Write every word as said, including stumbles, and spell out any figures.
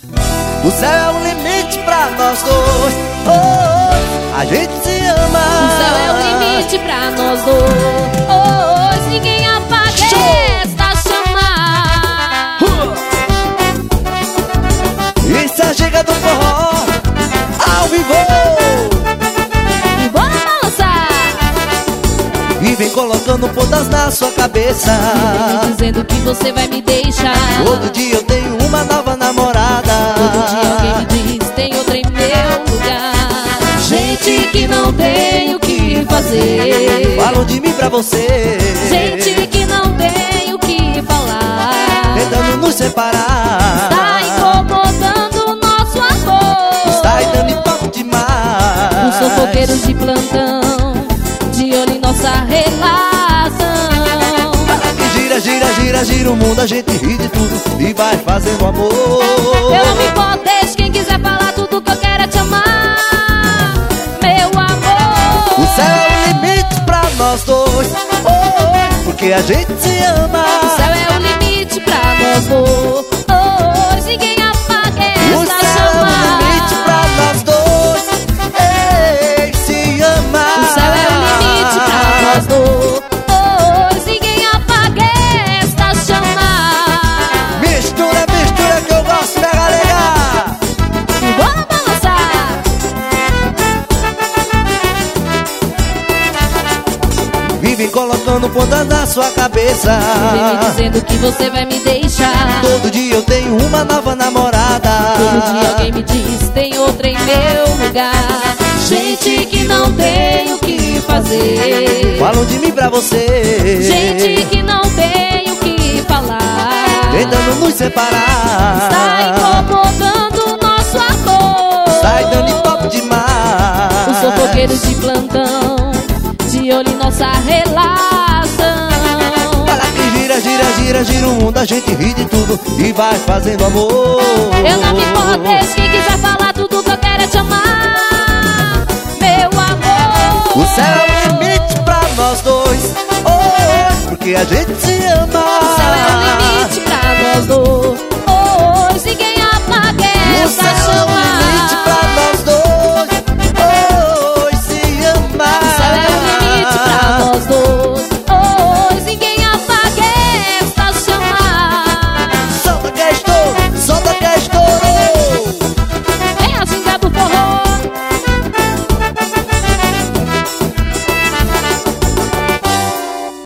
O céu é o limite pra nós dois. Oh, a gente se ama. O céu é o limite pra nós dois. Oh, ninguém apaga esta chama. Uh. Isso é chega do forró ao vivo. E bora balançar. E vem colocando pontas na sua cabeça, e vem dizendo que você vai me deixar. Todo dia eu tenho uma nova namorada. Todo dia alguém me diz tem outra em meu lugar. Gente que não tem o que fazer. Falam de mim pra você. Gente que não tem o que falar. Tentando nos separar. Está incomodando o nosso amor. Está aí dando impacto demais. Os fofoqueiros de plantão, de olho em nossa relação. Para que gira, gira, gira, gira o mundo. A gente ri de tudo e vai fazendo amor. Eu não me importo, deixe quem quiser falar. Tudo que eu quero é te amar, meu amor. O céu é o limite pra nós dois. Oh, porque a gente se ama. O céu é o limite pra nós dois. Oh, ninguém apaga esta chama. O céu chama. é o limite pra nós dois. Ei, se ama. O céu é o limite pra nós dois. Oh, ninguém apaga esta chama. Mistura, mistura que eu gosto, pega legal. E bora balançar. Vive colocando pontas na sua cabeça. Vem me dizendo que você vai me deixar. Todo dia eu tenho uma nova namorada. Todo dia alguém me diz tem outra em meu lugar. Gente que não tem o que fazer. Falam de mim pra você. Gente que não tem o que falar. Tentando nos separar. Está incomodando o nosso amor. Sai dando top demais. Os fofoqueiros de plantão, de olho em nossa relação. Para que gira, gira, gira, gira o mundo. A gente ri de tudo e vai fazendo amor. Eu não me importo, deixe quem quiser falar. Tudo que eu quero é te amar, meu amor. O céu é o limite pra nós dois. Oh, porque a gente se ama.